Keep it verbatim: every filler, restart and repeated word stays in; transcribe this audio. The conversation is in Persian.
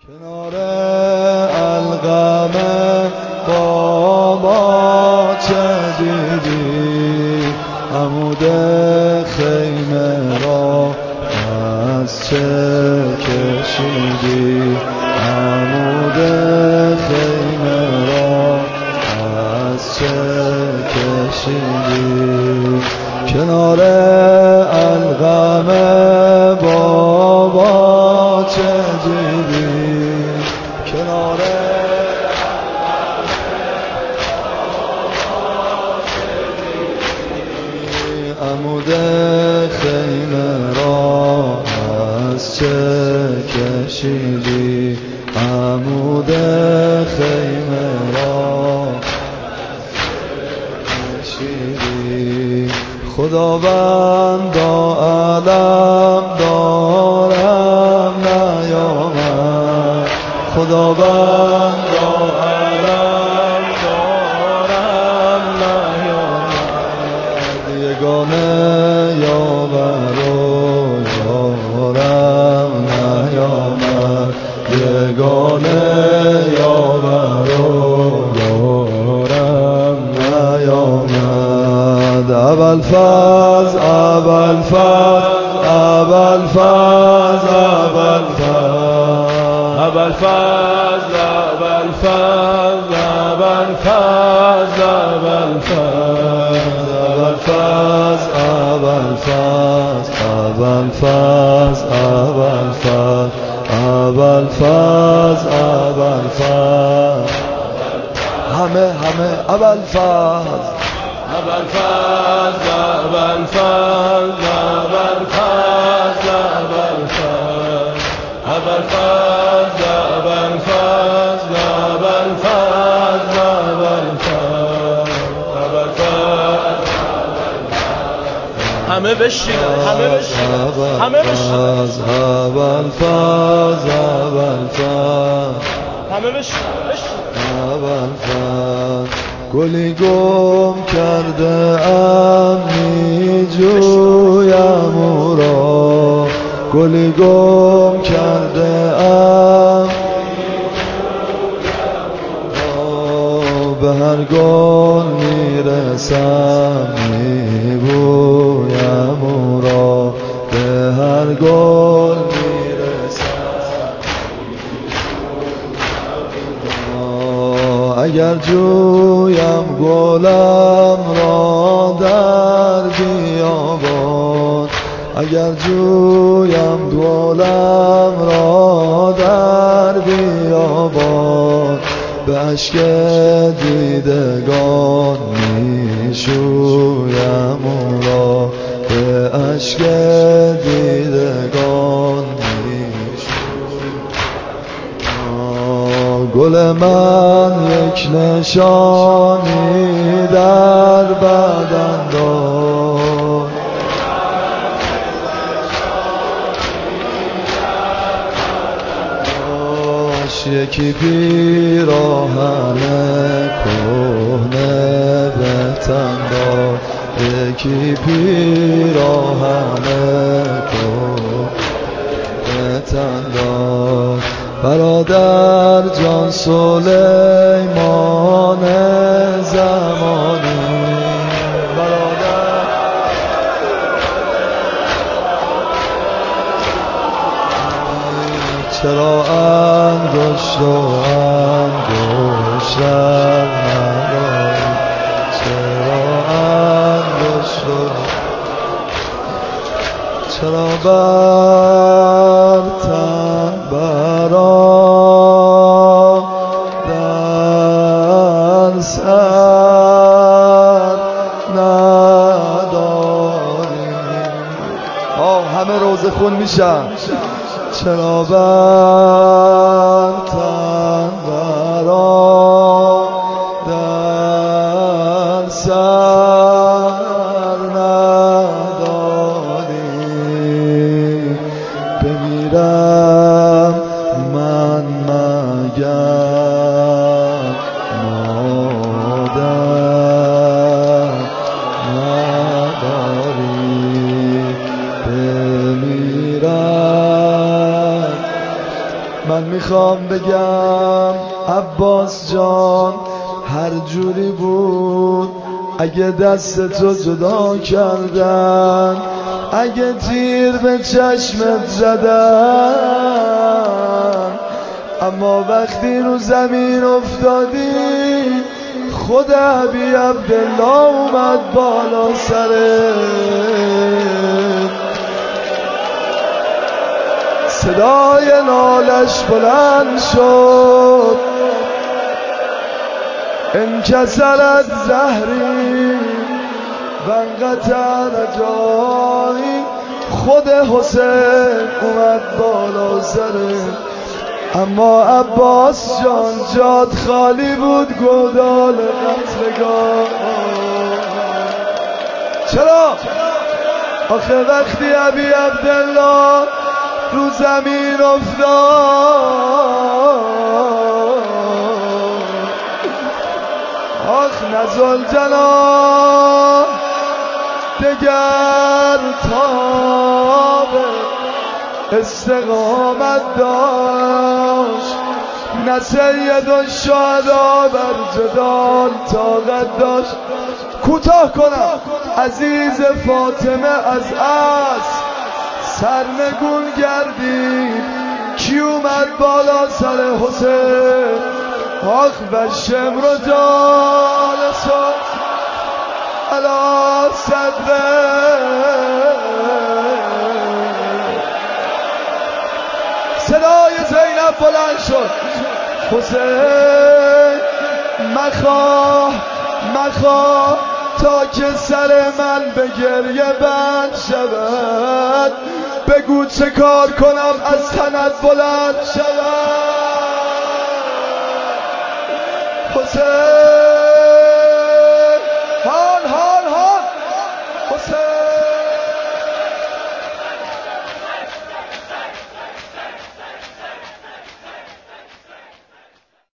کنار القم بابا چه دیدی، عمود خیمه را از چه کشیدی، عمود خیمه را از چه کشیدی. کنار القم بابا چه دیدی، کنار عمود خیمه را از چه کشیدی، عمود خیمه را کشیدی. خداوندا علم دارم نیامد، خداوندا علم دارم نیامد، یگانه یاور و یارم نیامد، یگانه یاور و یارم نیامد. اول فاز اول فاز اول فاز اول فاز اول فاز اول فاز اول فاز اول فاز اول فاز اول فاز اول فاز اول فاز اول فاز همه همه اول فاز اول فاز اول فاز اول فاز اول فاز اول فاز اول فاز اول فاز اول فاز اول فاز همه بشین همه بشین همه بشین اول فاز اول فاز همه بشین اول فاز. گلی گم کرده ام می جویم او را، گلی گم کرده ام به هر گل می رسم می بویم او را، به هر گل می رسم. اگر جویم گلم را در بیابان، اگر جویم گلم را در بیابان، به اشک دیدگان می شویم او را، به اشک دیدگان می شویم. گل من یک نشانی در بدن دار، یکی پیراهن کهنه به تن داد، یکی پیراهن کهنه به تن داد. برادر جان سلیمان زمانی، برادر چرا انگشت و انگشتر نداری، چرا انگشت و چرا بر تن برادر سر نداری. آه همه روزه خون میشن. چرا بر تن برادر سر نداری، بمیرم من مگر مادر نداری، بمیرم میخوام بگم عباس جان هر جوری بود اگه دست تو جدا کردن، اگه تیر به چشمت زدن، اما وقتی رو زمین افتادی خود ابی عبدالله اومد بالا سرت. صدای نالش بلند شد انکسرت زهری و انقطع رجایی، خود حسین اومد بالا سرت. اما عباس جان جات خالی بود گودال قتلگاه. چرا؟ آخه وقتی ابی عبدالله رو زمین افتاد، آخ نزل جنان دگر تاب استقامت داشت، نه سید الشهدا بر جدال طاقت داشت. کوتاه کنم عزیز فاطمه از اسب سرنگون گردید، کی اومد بالا سر حسین؟ آخ و شمر و جالس علا صدره. صدای زینب بلند شد حسین مخواه مخواه تا که سر من به گریه بند شود، بگو چه کار کنم از تنت بلند شود. حسین